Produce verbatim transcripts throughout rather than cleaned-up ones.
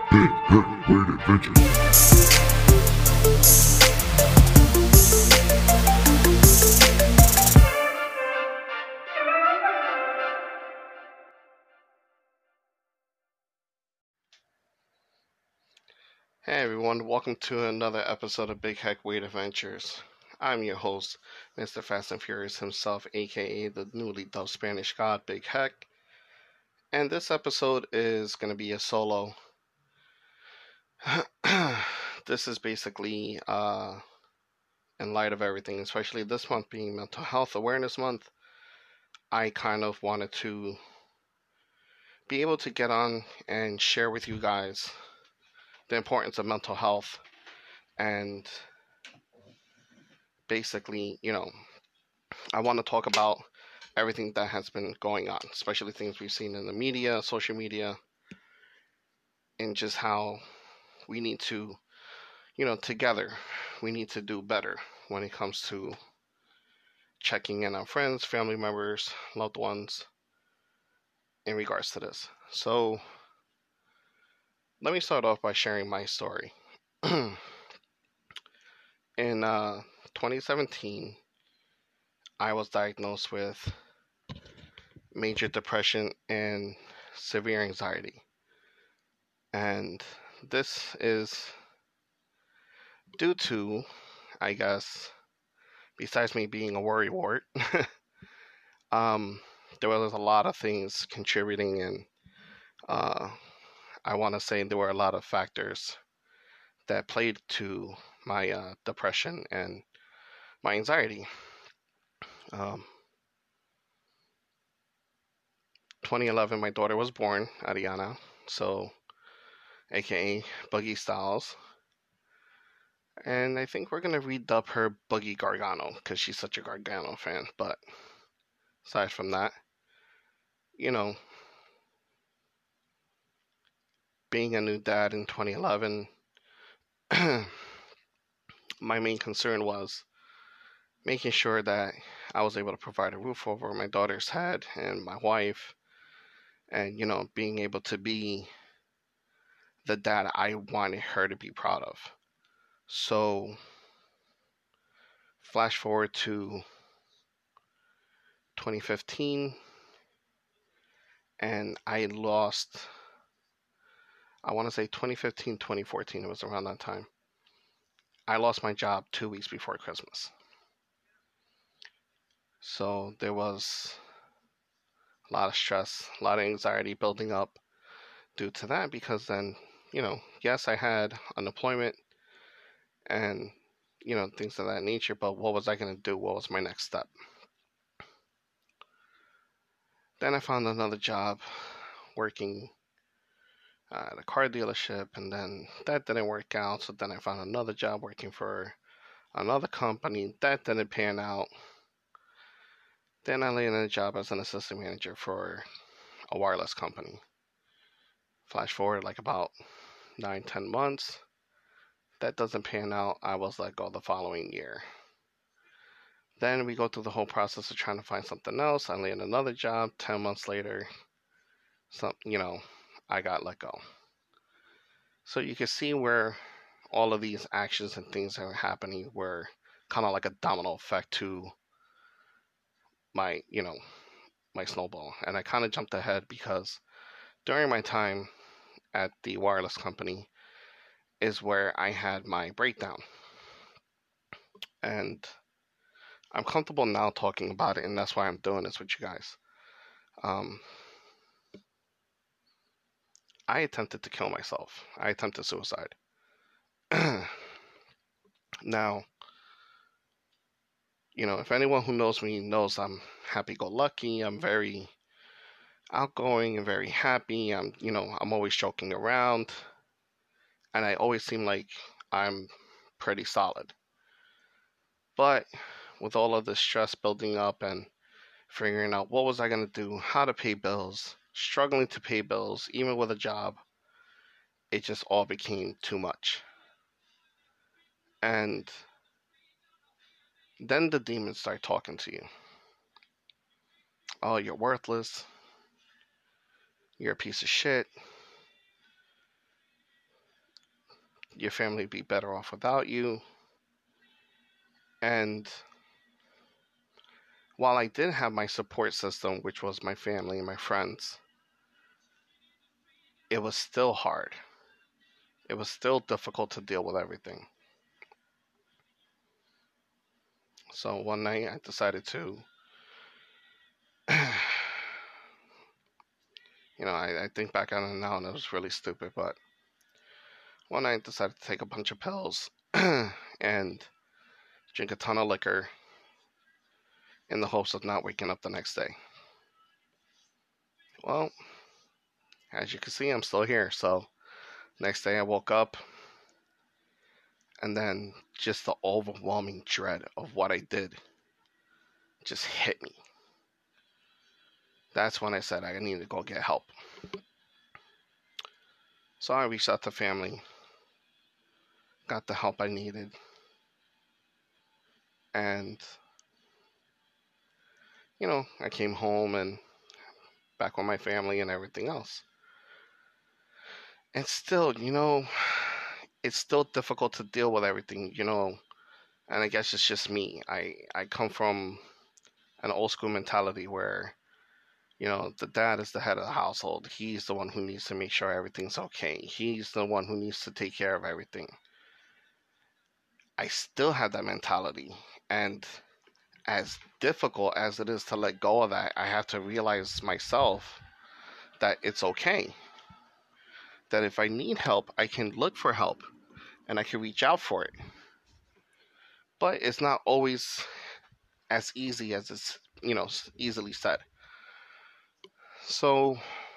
Big Heck Weird Adventures. Hey everyone, welcome to another episode of Big Heck Weird Adventures. I'm your host, Mister Fast and Furious himself, aka the newly dubbed Spanish god, Big Heck. And this episode is going to be a solo. This is basically, uh, in light of everything, especially this month being Mental Health Awareness Month, I kind of wanted to be able to get on and share with you guys the importance of mental health and basically, you know, I want to talk about everything that has been going on, especially things we've seen in the media, social media, and just how we need to, you know, together, we need to do better when it comes to checking in on friends, family members, loved ones in regards to this. So, let me start off by sharing my story. In uh, twenty seventeen, I was diagnosed with major depression and severe anxiety. And this is due to, I guess, besides me being a worrywart, um, there was a lot of things contributing, and uh, I want to say there were a lot of factors that played to my uh, depression and my anxiety. Um, twenty eleven, my daughter was born, Ariana, so A K A Buggy Styles. And I think we're going to redub her Buggy Gargano because she's such a Gargano fan. But aside from that, you know, being a new dad in twenty eleven, my main concern was making sure that I was able to provide a roof over my daughter's head and my wife, and, you know, being able to be the dad I wanted her to be proud of. So, flash forward to twenty fifteen, and I lost, I want to say twenty fifteen, twenty fourteen, it was around that time. I lost my job two weeks before Christmas. So there was a lot of stress, a lot of anxiety building up due to that because then, you know, yes, I had unemployment and, you know, things of that nature, but what was I going to do? What was my next step? Then I found another job working at a car dealership, and then that didn't work out. So then I found another job working for another company. That didn't pan out. Then I landed a job as an assistant manager for a wireless company. Flash forward like about nine, ten months. That doesn't pan out. I was let go the following year. Then we go through the whole process of trying to find something else. I land another job. Ten months later, some, you know, I got let go. So you can see where all of these actions and things that were happening were kind of like a domino effect to my, you know, my snowball. And I kind of jumped ahead because during my time at the wireless company is where I had my breakdown. And I'm comfortable now talking about it, and that's why I'm doing this with you guys. Um, I attempted to kill myself. I attempted suicide. Now, you know, if anyone who knows me knows I'm happy-go-lucky. I'm very outgoing and very happy. I'm, you know, I'm always joking around, and I always seem like I'm pretty solid. But with all of the stress building up and figuring out what was I going to do, how to pay bills, struggling to pay bills, even with a job, it just all became too much. And then the demons start talking to you. Oh, you're worthless. You're a piece of shit. your family would be better off without you. And while I did have my support system, which was my family and my friends, it was still hard. It was still difficult to deal with everything. So one night I decided to, you know, I, I think back on it now and it was really stupid, but one night I decided to take a bunch of pills and drink a ton of liquor in the hopes of not waking up the next day. Well, as you can see, I'm still here. So next day I woke up, and then just the overwhelming dread of what I did just hit me. That's when I said I need to go get help. So I reached out to family, got the help I needed, and, you know, I came home and back with my family and everything else. And still, you know, it's still difficult to deal with everything, you know, and I guess it's just me. I, I come from an old school mentality where, you know, the dad is the head of the household. He's the one who needs to make sure everything's okay. He's the one who needs to take care of everything. I still have that mentality. And as difficult as it is to let go of that, I have to realize myself that it's okay. That if I need help, I can look for help and I can reach out for it. But it's not always as easy as it's, you know, easily said. So,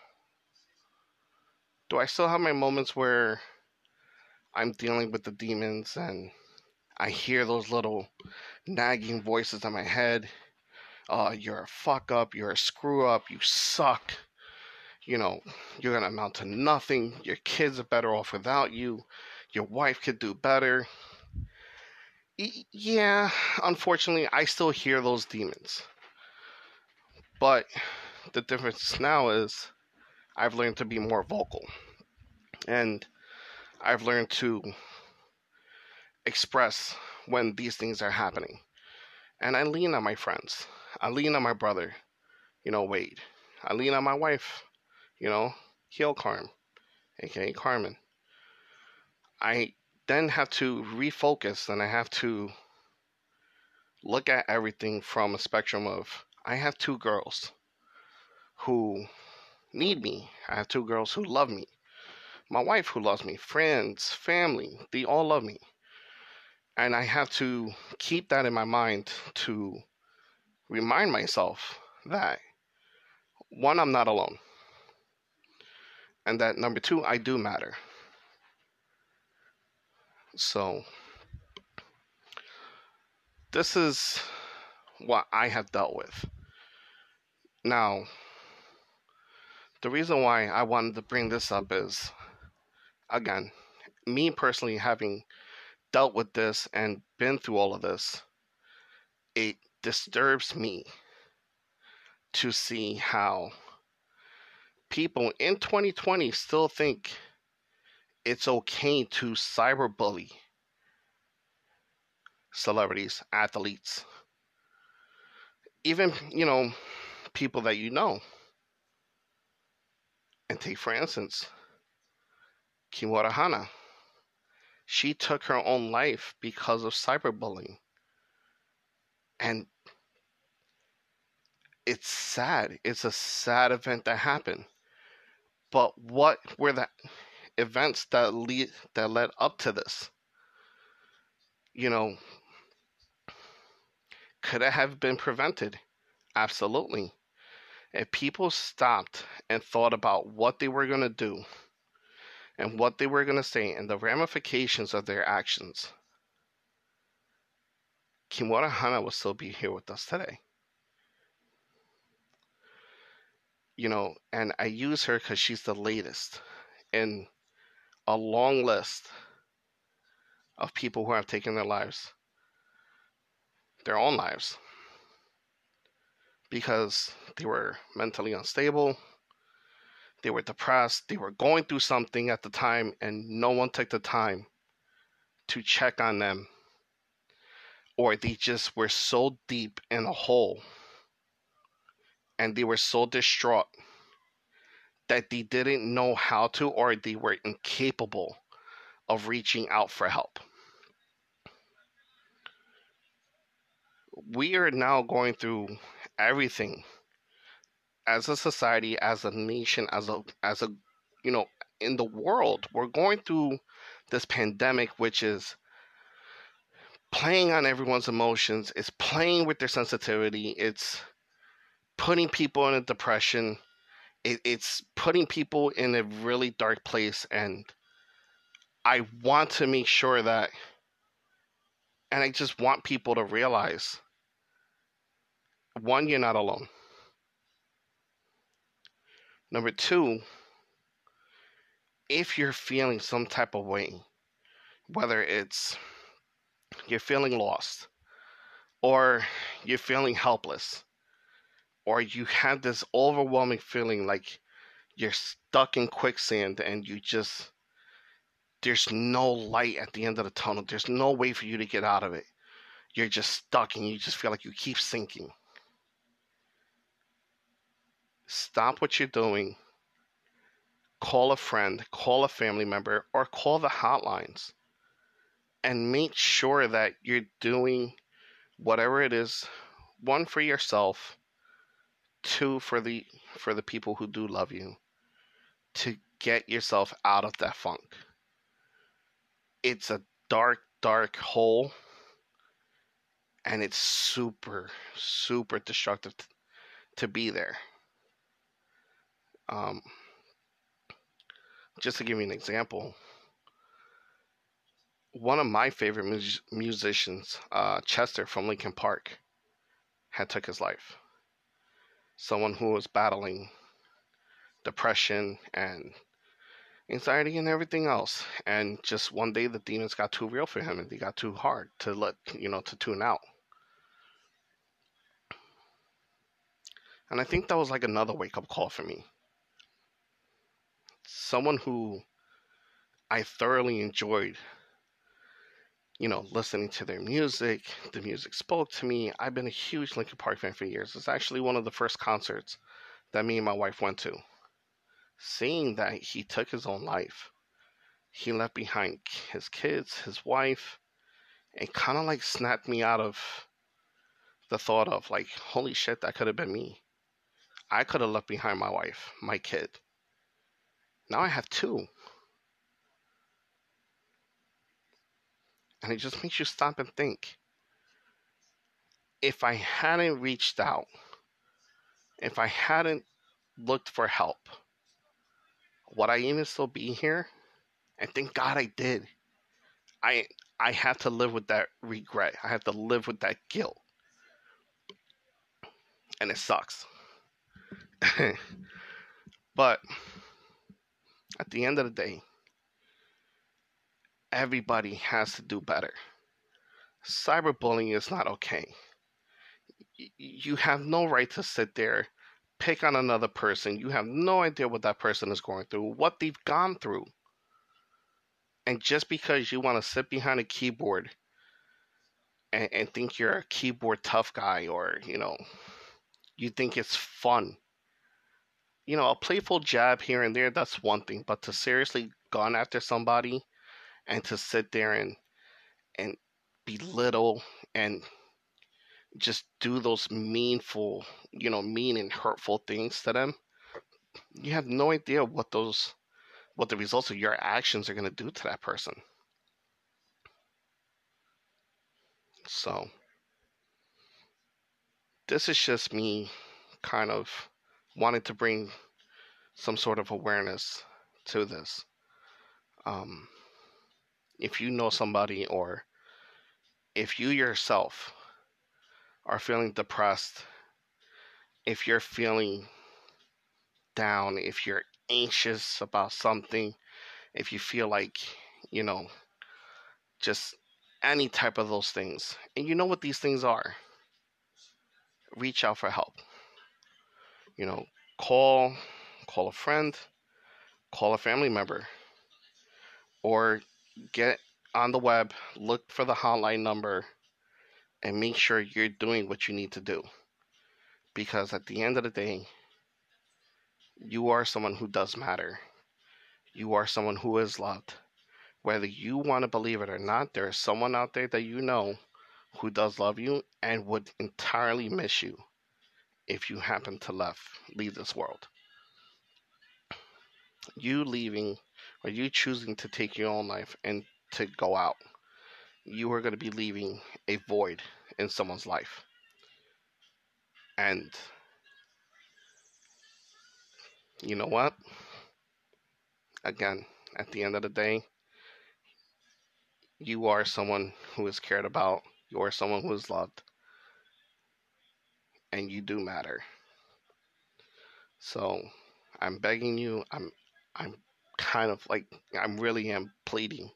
do I still have my moments where I'm dealing with the demons and I hear those little nagging voices in my head? Uh, you're a fuck up, you're a screw up, you suck. You know, you're going to amount to nothing. Your kids are better off without you. Your wife could do better. E- yeah, unfortunately, I still hear those demons. But the difference now is I've learned to be more vocal. And I've learned to express when these things are happening. And I lean on my friends. I lean on my brother, you know, Wade. I lean on my wife, you know, Heel Carm, aka Carmen. I then have to refocus and I have to look at everything from a spectrum of I have two girls who need me. I have two girls who love me. My wife who loves me, friends, family, they all love me. And I have to keep that in my mind to remind myself that, one, I'm not alone. And that, number two, I do matter. So, this is what I have dealt with. Now, the reason why I wanted to bring this up is, again, me personally having dealt with this and been through all of this, it disturbs me to see how people in twenty twenty still think it's okay to cyberbully celebrities, athletes, even, you know, people that you know. And take, for instance, Kimura Hana. She took her own life because of cyberbullying. And it's sad. It's a sad event that happened. But what were the events that lead that led up to this? You know, could it have been prevented? Absolutely. If people stopped and thought about what they were going to do and what they were going to say and the ramifications of their actions, Kimura Hana will still be here with us today. You know, and I use her because she's the latest in a long list of people who have taken their lives, their own lives, because they were mentally unstable, they were depressed, they were going through something at the time, and no one took the time to check on them, or they just were so deep in a hole and they were so distraught that they didn't know how to, or they were incapable of reaching out for help. We are now going through everything as a society, as a nation, as a as a you know, in the world. We're going through this pandemic, which is playing on everyone's emotions. It's playing with their sensitivity. It's putting people in a depression. It, it's putting people in a really dark place. And I want to make sure that, and I just want people to realize, one, you're not alone. Number two, if you're feeling some type of way, whether it's you're feeling lost, or you're feeling helpless, or you have this overwhelming feeling like you're stuck in quicksand and you just, there's no light at the end of the tunnel, there's no way for you to get out of it, you're just stuck and you just feel like you keep sinking. Stop what you're doing, call a friend, call a family member, or call the hotlines, and make sure that you're doing whatever it is, one, for yourself, two, for the for the people who do love you, to get yourself out of that funk. It's a dark, dark hole, and it's super, super destructive t- to be there. Um, just to give you an example, one of my favorite mus- musicians, uh, Chester from Linkin Park, had took his life. Someone who was battling depression and anxiety and everything else, and just one day the demons got too real for him and they got too hard to let, you know, to tune out. And I think that was like another wake-up call for me. Someone who I thoroughly enjoyed, you know, listening to their music. The music spoke to me. I've been a huge Linkin Park fan for years. It's actually one of the first concerts that me and my wife went to. Seeing that he took his own life, he left behind his kids, his wife, it kind of like snapped me out of the thought of like, holy shit, that could have been me. I could have left behind my wife, my kid. Now I have two. And it just makes you stop and think. If I hadn't reached out, if I hadn't looked for help, would I even still be here? And thank God I did. I I have to live with that regret. I have to live with that guilt. And it sucks. But at the end of the day, everybody has to do better. Cyberbullying is not okay. You have no right to sit there, pick on another person. You have no idea what that person is going through, what they've gone through. And just because you want to sit behind a keyboard and, and think you're a keyboard tough guy, or, you know, you think it's fun. You know, a playful jab here and there, that's one thing. But to seriously gone after somebody and to sit there and and belittle and just do those meanful, you know, mean and hurtful things to them, you have no idea what those, what the results of your actions are going to do to that person. So, this is just me kind of wanting to bring some sort of awareness to this. Um, if you know somebody, or if you yourself are feeling depressed, if you're feeling down, if you're anxious about something, if you feel like, you know, just any type of those things, and you know what these things are, reach out for help. You know, call, call a friend, call a family member, or get on the web, look for the hotline number, and make sure you're doing what you need to do. Because at the end of the day, you are someone who does matter. You are someone who is loved. Whether you want to believe it or not, there is someone out there that you know who does love you and would entirely miss you if you happen to left leave this world. You leaving or you choosing to take your own life and to go out, you are going to be leaving a void in someone's life. And you know what? Again, at the end of the day, you are someone who is cared about, you are someone who is loved, and you do matter. So I'm begging you, I'm I'm kind of like I'm really am pleading.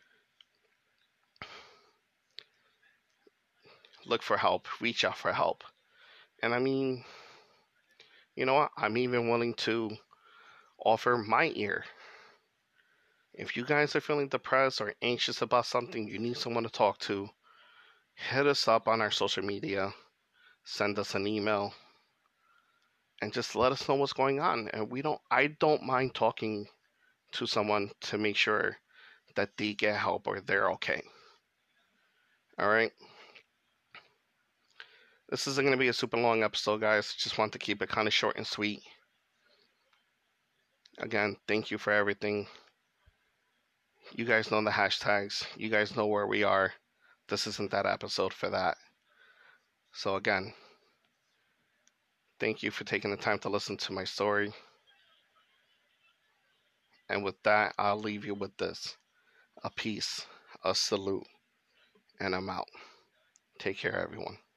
Look for help, reach out for help. And I mean, you know what? I'm even willing to offer my ear. If you guys are feeling depressed or anxious about something, you need someone to talk to, hit us up on our social media, send us an email, and just let us know what's going on. And we don't I don't mind talking to someone to make sure that they get help or they're okay. All right. This isn't going to be a super long episode, guys. Just want to keep it kind of short and sweet. Again, thank you for everything. You guys know the hashtags. You guys know where we are. This isn't that episode for that. So again, thank you for taking the time to listen to my story. And with that, I'll leave you with this. A peace, a salute, and I'm out. Take care, everyone.